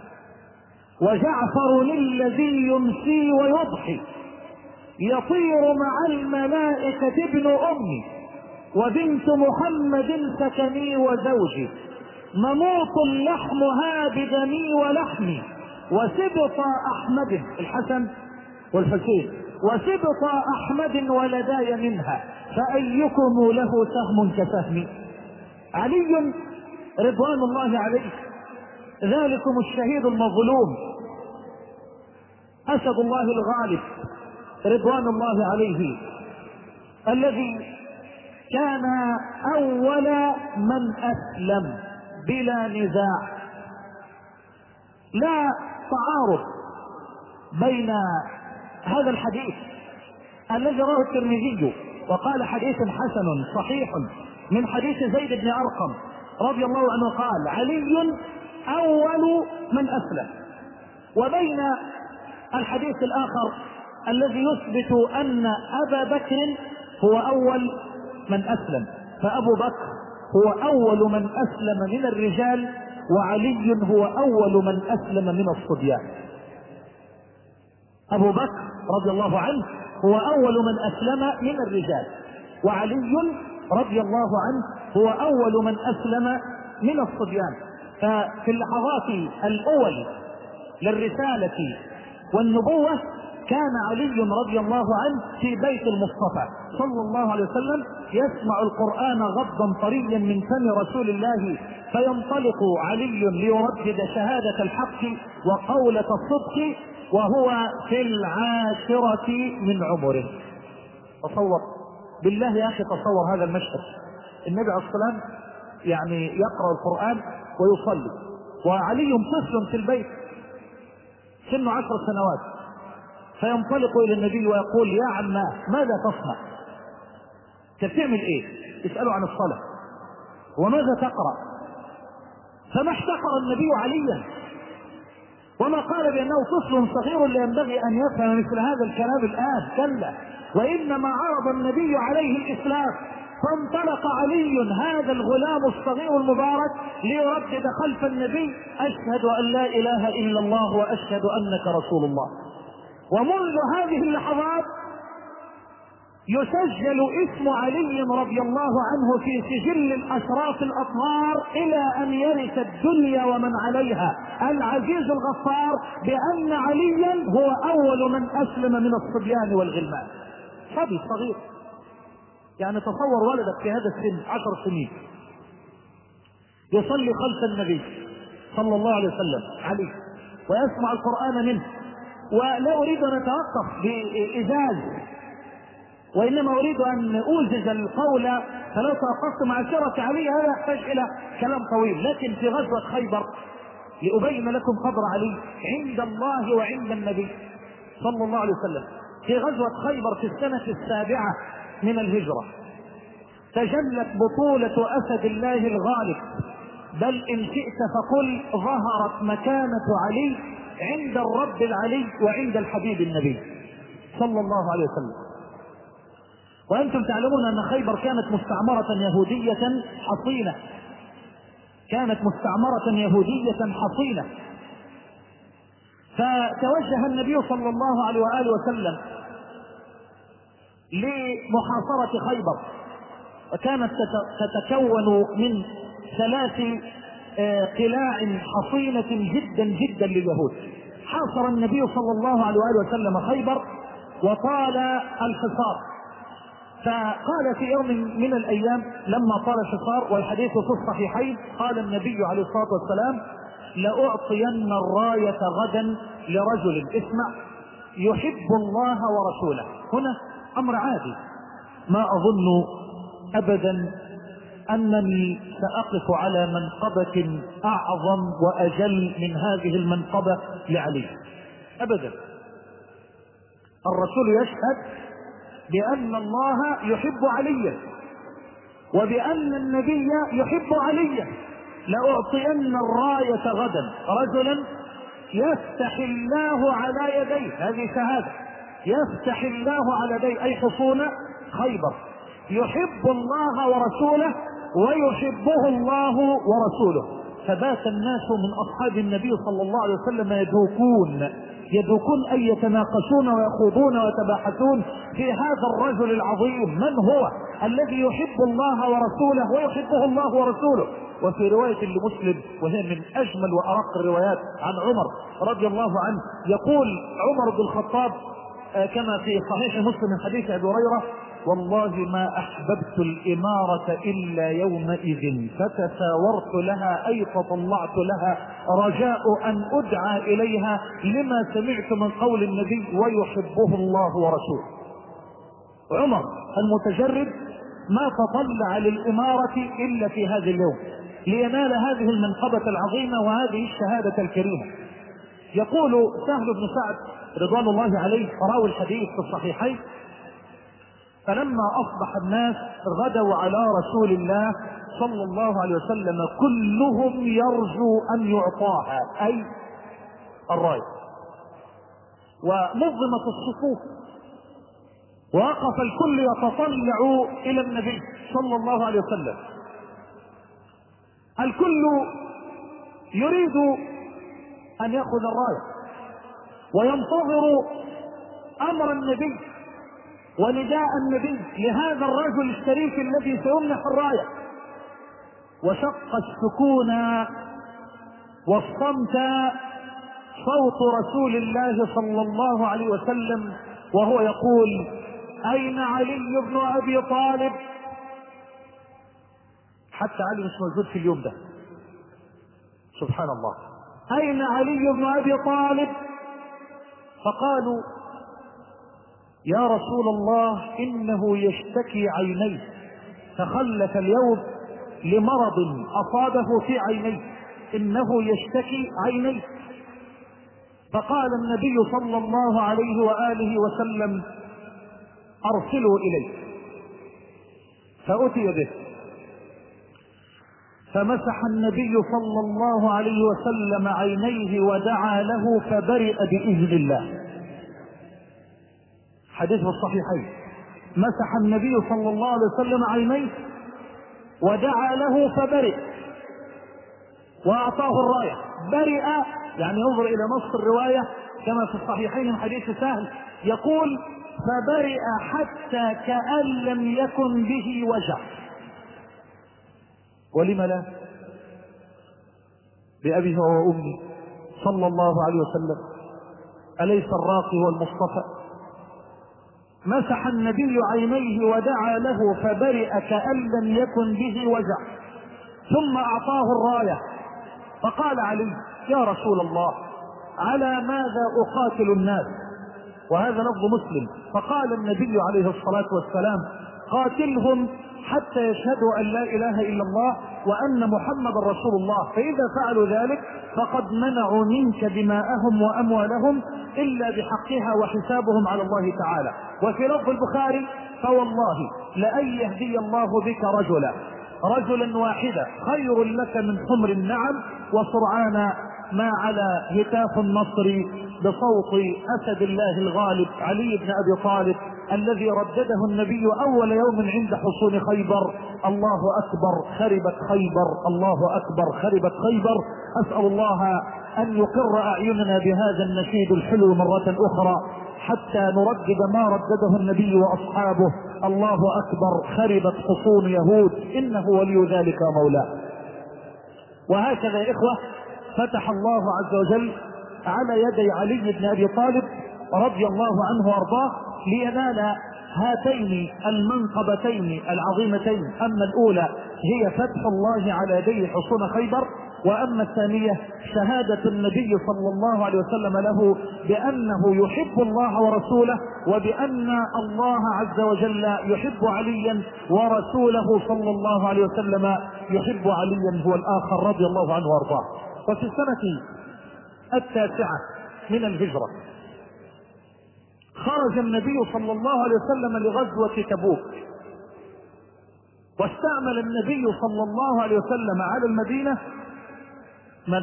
وجعفر الذي يمسي ويضحي، يطير مع الملائكة ابن أمي، وبنت محمد سكني وزوجي، نموط لحمها بدمي ولحمي، وسبط أحمد الحسن والحسين، وسبط أحمد ولداي منها، فأيكم له سهم كسهمي. علي رضوان الله عليه ذلكم الشهيد المظلوم أسد الله الغالب رضوان الله عليه، الذي كان أول من أسلم بلا نزاع. لا تعارض بين هذا الحديث الذي رواه الترمذي وقال حديث حسن صحيح من حديث زيد بن أرقم رضي الله عنه قال: علي أول من أسلم، وبين الحديث الآخر الذي يثبت أن أبا بكر هو أول من أسلم، فأبو بكر هو أول من أسلم من الرجال، وعلي هو أول من أسلم من الصبيان. أبو بكر رضي الله عنه هو أول من أسلم من الرجال، وعلي رضي الله عنه هو أول من أسلم من الصبيان. ففي اللحظات الأول للرسالة والنبوة كان علي رضي الله عنه في بيت المصطفى صلى الله عليه وسلم يسمع القرآن غضا طريا من فم رسول الله، فينطلق علي ليردد شهادة الحق وقولة الصدق وهو في العاشرة من عمره. تصور بالله يا أخي، تصور هذا المشهد، النبي عليه الصلاة والسلام يعني يقرأ القرآن ويصلي، وعلي طفل في البيت سنه عشر سنوات، فينطلق إلى النبي ويقول: يا عماه ماذا تصنع؟ تعمل إيه؟ يسأله عن الصلاة وماذا تقرأ؟ فما احتقر النبي عليا وما قال بأنه طفل صغير لا ينبغي أن يفهم مثل هذا الكلام الآن، كلا، وإنما عرض النبي عليه الإسلام، فانطلق علي هذا الغلام الصغير المبارك ليردد خلف النبي: أشهد أن لا إله إلا الله وأشهد أنك رسول الله. ومنذ هذه اللحظات يسجل اسم علي رضي الله عنه في سجل الأشراف الأطهار إلى أن يرث الدنيا ومن عليها العزيز الغفار بأن عليا هو أول من أسلم من الصبيان والغلمان. صبي صغير، يعني تصور ولدك في هذا السن عشر سنين يصلي خلف النبي صلى الله عليه وسلم عليه ويسمع القرآن منه. ولا أريد أن أتوقف بإزاز، وإنما أريد أن أوجز القول، فلو توقفت مع سيرة علي هذا يحتاج إلى كلام طويل. لكن في غزوة خيبر لأبين لكم قدر علي عند الله وعند النبي صلى الله عليه وسلم، في غزوة خيبر في السنة السابعة من الهجرة تجلت بطولة أسد الله الغالب، بل إن شئت فقل ظهرت مكانة علي عند الرب العلي وعند الحبيب النبي صلى الله عليه وسلم. وأنتم تعلمون أن خيبر كانت مستعمرة يهودية حصينة، كانت مستعمرة يهودية حصينة. فتوجه النبي صلى الله عليه وآله وسلم لمحاصرة خيبر، وكانت تتكون من ثلاث قلاع حصينة جدا جدا لليهود. حاصر النبي صلى الله عليه وآله وسلم خيبر وطال الحصار، فقال في يوم من الأيام لما طال الحصار، والحديث في الصحيحين، قال النبي عليه الصلاة والسلام: لأعطين الراية غدا لرجل، اسمع، يحب الله ورسوله. هنا أمر عادي، ما أظن أبدا أنني سأقف على منقبة أعظم وأجل من هذه المنقبة لعلي أبدا. الرسول يشهد بأن الله يحب عليا وبأن النبي يحب عليا. لأعطين الراية غدا رجلا يفتح الله على يديه، هذه شهادة، يفتح الله على يديه أي حصون خيبر، يحب الله ورسوله ويحبه الله ورسوله. فبات الناس من أصحاب النبي صلى الله عليه وسلم يدوكون يدوكون أي يتناقشون ويخوضون ويتباحثون في هذا الرجل العظيم، من هو الذي يحب الله ورسوله ويحبه الله ورسوله. وفي رواية لمسلم وهي من أجمل وأرق الروايات عن عمر رضي الله عنه، يقول عمر بن الخطاب كما في صحيح مسلم من حديث أبي هريرة: والله ما أحببت الإمارة إلا يومئذ فتساورت لها أي تطلعت لها رجاء أن أدعى إليها لما سمعت من قول النبي ويحبه الله ورسوله. عمر المتجرد ما تطلع للإمارة إلا في هذا اليوم لينال هذه المنقبة العظيمة وهذه الشهادة الكريمة. يقول سهل بن سعد رضوان الله عليه راوي الحديث في الصحيحين: فلما أصبح الناس غدوا على رسول الله صلى الله عليه وسلم كلهم يرجو أن يعطاها أي الراية، ونظمت الصفوف ووقف الكل يتطلع إلى النبي صلى الله عليه وسلم. الكل يريد أن يأخذ الراية وينتظر أمر النبي ونداء النبي لهذا الرجل الشريف الذي سيمنح الراية. وشق السكون والصمت صوت رسول الله صلى الله عليه وسلم وهو يقول: أين علي بن أبي طالب؟ حتى علي مش موجود في اليوم ده، سبحان الله. أين علي بن أبي طالب؟ فقالوا: يا رسول الله إنه يشتكي عينيه، تخلف اليوم لمرض أصابه في عينيه، إنه يشتكي عينيه. فقال النبي صلى الله عليه وآله وسلم: أرسلوا إليه. فأتي به فمسح النبي صلى الله عليه وسلم عينيه ودعا له فبرئ بإذن الله. حديث الصحيحين: مسح النبي صلى الله عليه وسلم عينيه ودعا له فبرئ وأعطاه الراية. برئ يعني انظر إلى نص الرواية كما في الصحيحين من حديث سهل، يقول: فبرئ حتى كأن لم يكن به وجع. ولم لا؟ بأبي هو وأمي صلى الله عليه وسلم، أليس الراقي والمصطفى؟ مسح النبي عينيه ودعا له فبرئ كأن لم يكن به وجع، ثم أعطاه الراية. فقال علي: يا رسول الله على ماذا أقاتل الناس؟ وهذا لفظ مسلم. فقال النبي عليه الصلاة والسلام: قاتلهم حتى يشهدوا أن لا إله إلا الله وأن محمد رسول الله، فإذا فعلوا ذلك فقد منعوا منك دماءهم وأموالهم إلا بحقها وحسابهم على الله تعالى. وفي لفظ البخاري: فوالله لأن يهدي الله بك رجلا رجلا واحدا خير لك من حمر النعم. وسرعان ما على هتاف النصر بصوت أسد الله الغالب علي بن أبي طالب الذي ردده النبي أول يوم عند حصون خيبر: الله أكبر خربت خيبر، الله أكبر خربت خيبر. أسأل الله أن يقر أعيننا بهذا النشيد الحلو مرة أخرى حتى نردد ما ردده النبي وأصحابه: الله أكبر خربت حصون يهود، إنه ولي ذلك مولاه. وهكذا يا إخوة فتح الله عز وجل على يدي علي بن أبي طالب رضي الله عنه وارضاه لينال هاتين المنقبتين العظيمتين. أما الأولى هي فتح الله على يدي حصون خيبر، وأما الثانية شهادة النبي صلى الله عليه وسلم له بأنه يحب الله ورسوله، وبأن الله عز وجل يحب عليا ورسوله صلى الله عليه وسلم يحب عليا هو الآخر رضي الله عنه وارضاه. وفي السنة التاسعة من الهجرة خرج النبي صلى الله عليه وسلم لغزوة تبوك، واستعمل النبي صلى الله عليه وسلم على المدينة من؟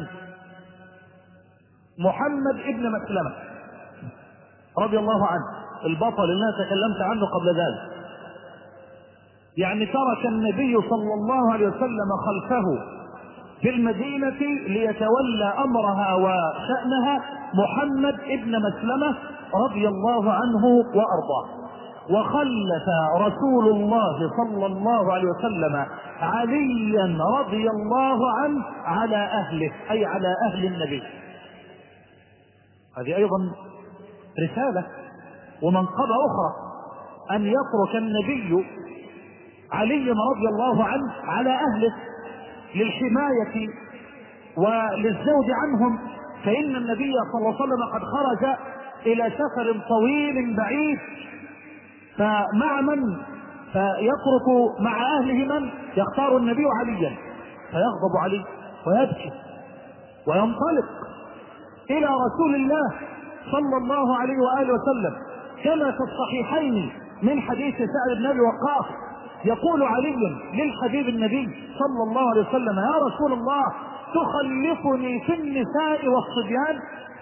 محمد ابن مسلمة رضي الله عنه، البطل اللي انا تكلمت عنه قبل ذلك. يعني ترك النبي صلى الله عليه وسلم خلفه في المدينة ليتولى امرها وشأنها محمد ابن مسلمة رضي الله عنه وارضاه. وخلف رسول الله صلى الله عليه وسلم عليا رضي الله عنه على اهله، اي على اهل النبي. هذه ايضا رسالة ومنقبة اخرى، ان يترك النبي علي رضي الله عنه على اهله للحماية وللزوج عنهم، فان النبي صلى الله عليه وسلم قد خرج الى سفر طويل بعيد، فمع من فيترك مع اهله من؟ يختار النبي عليا، فيغضب عليه ويبكي وينطلق الى رسول الله صلى الله عليه واله وسلم، كما في الصحيحين من حديث سعد بن ابي وقاص يقول علي للحبيب النبي صلى الله عليه وسلم: يا رسول الله تخلفني في النساء والصبيان؟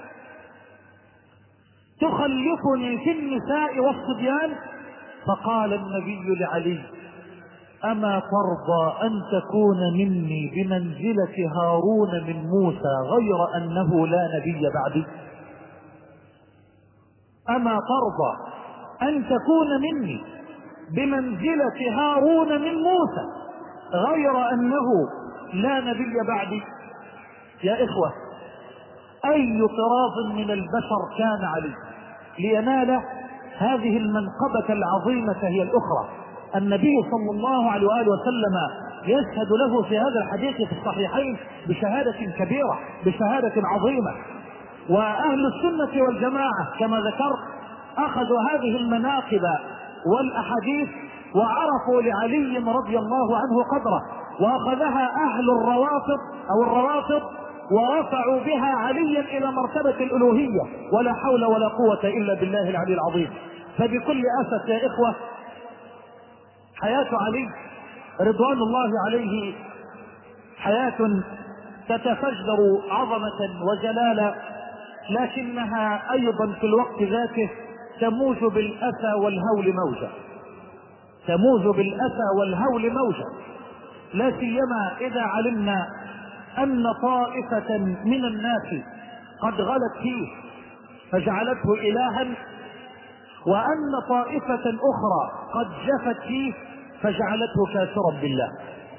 تخلفني في النساء والصبيان؟ فقال النبي لعلي: أما ترضى أن تكون مني بمنزلة هارون من موسى غير أنه لا نبي بعدي؟ أما ترضى أن تكون مني بمنزلة هارون من موسى غير أنه لا نبي بعدي؟ يا إخوة، أي طراز من البشر كان علي لينال هذه المنقبة العظيمة هي الأخرى؟ النبي صلى الله عليه وآله وسلم يشهد له في هذا الحديث في الصحيحين بشهادة كبيرة، بشهادة عظيمة. وأهل السنة والجماعة كما ذكرت أخذوا هذه المناقب والأحاديث وعرفوا لعلي رضي الله عنه قدره، وأخذها أهل الروافض أو الروافض ورفعوا بها عليا إلى مرتبة الألوهية، ولا حول ولا قوة إلا بالله العلي العظيم. فبكل أسف يا إخوة، حياة علي رضوان الله عليه حياة تتفجر عظمة وجلالة، لكنها أيضا في الوقت ذاته تموج بالأسى والهول موجة، تموج بالأسى والهول موجة، لا سيما إذا علمنا أن طائفة من الناس قد غلت فيه فجعلته إلها، وأن طائفة أخرى قد جفت فيه فجعلته كافرا بالله.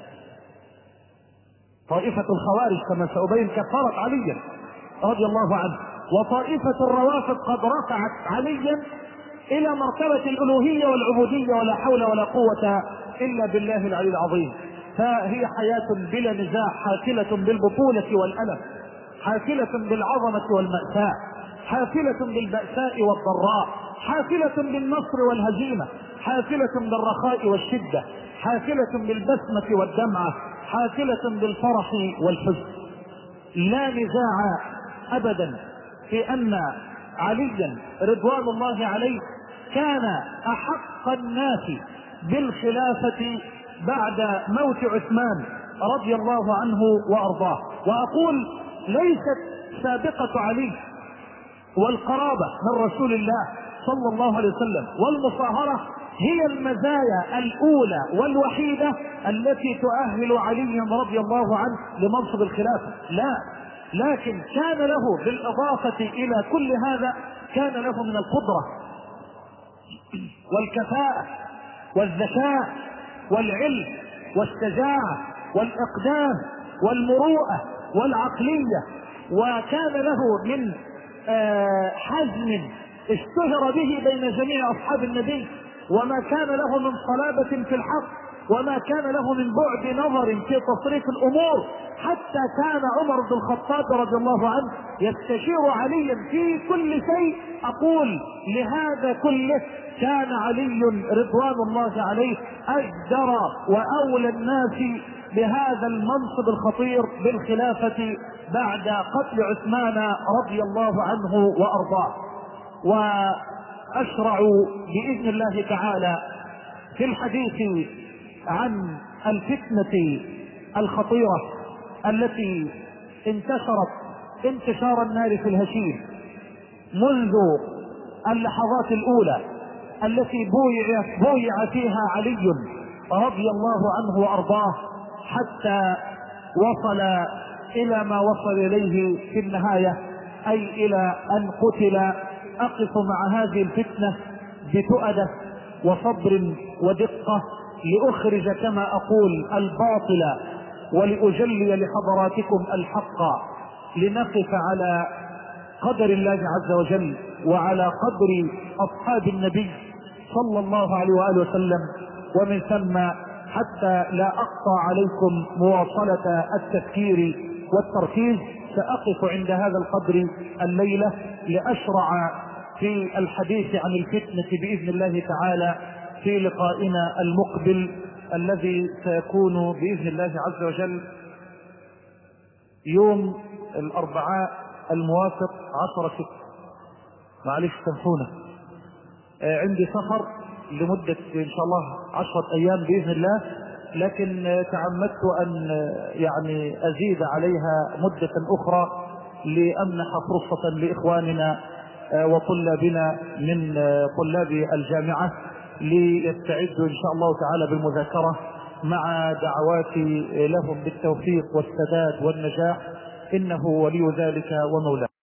طائفة الخوارج كما سأبين كفرت عليا رضي الله عنه، وطائفة الروافض قد رفعت عليا إلى مرتبة الألوهية والعبودية، ولا حول ولا قوة إلا بالله العلي العظيم. فهي حياة بلا نزاع، حافلة بالبطولة والألم، حافلة بالعظمة والمأساة، حافلة بالبأساء والضراء، حافلة بالنصر والهزيمة، حافلة بالرخاء والشدة، حافلة بالبسمة والدمعة، حافلة بالفرح والحزن. لا نزاع أبدا في أن عليا رضوان الله عليه كان أحق الناس بالخلافة بعد موت عثمان رضي الله عنه وأرضاه. وأقول ليست سابقة علي والقرابة من رسول الله صلى الله عليه وسلم والمصاهرة هي المزايا الأولى والوحيدة التي تؤهل علي رضي الله عنه لمنصب الخلافة، لا، لكن كان له بالإضافة إلى كل هذا كان له من القدرة والكفاءة والذكاء والعلم والشجاعة والإقدام والمروءة والعقلية، وكان له من حزم اشتهر به بين جميع أصحاب النبي، وما كان له من صلابة في الحق وما كان له من بعد نظر في تصريف الأمور، حتى كان عمر بن الخطاب رضي الله عنه يستشير عليا في كل شيء. أقول لهذا كله كان علي رضوان الله عليه أجدر وأولى الناس بهذا المنصب الخطير بالخلافة بعد قتل عثمان رضي الله عنه وأرضاه. وأشرع بإذن الله تعالى في الحديث عن الفتنة الخطيرة التي انتشرت انتشار النار في الهشيم منذ اللحظات الأولى التي بويع, بويع فيها علي رضي الله عنه وأرضاه، حتى وصل إلى ما وصل إليه في النهاية، أي إلى أن قتل. أقف مع هذه الفتنة بتؤدة وصبر ودقة لأخرج كما أقول الباطل ولأجلي لحضراتكم الحق، لنقف على قدر الله عز وجل وعلى قدر أصحاب النبي صلى الله عليه وآله وسلم، ومن ثم حتى لا أقطع عليكم مواصلة التفكير والتركيز سأقف عند هذا القدر الليلة لأشرع في الحديث عن الفتنة بإذن الله تعالى في لقائنا المقبل الذي سيكون بإذن الله عز وجل يوم الأربعاء الموافق عشرة ستة. معلش سامحونا، عندي سفر لمدة إن شاء الله عشرة أيام بإذن الله، لكن تعمدت أن يعني أزيد عليها مدة أخرى لأمنح فرصة لإخواننا وطلابنا من طلاب الجامعة ليستعدوا إن شاء الله تعالى بالمذاكرة، مع دعواتي لهم بالتوفيق والسداد والنجاح، إنه ولي ذلك ومولاه.